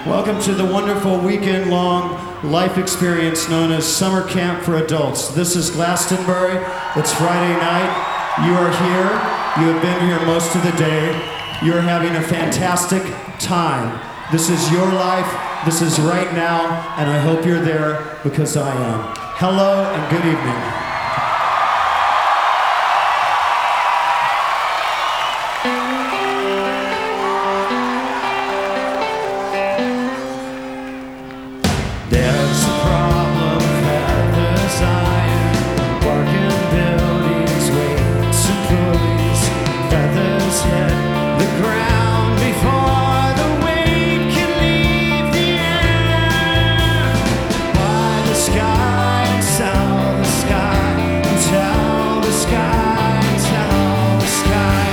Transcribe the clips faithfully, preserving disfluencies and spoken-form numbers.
Welcome to the wonderful weekend-long life experience known as Summer Camp for Adults. This is Glastonbury. It's Friday night. You are here. You have been here most of the day. You are having a fantastic time. This is your life. This is right now, and I hope you're there because I am. Hello and good evening. There's a problem, feathers, iron, working buildings, weights and pulleys. Feathers hit the ground before the weight can leave the air. By the sky and tell the sky and tell the sky and tell the sky.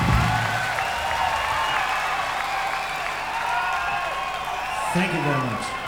Thank you very much.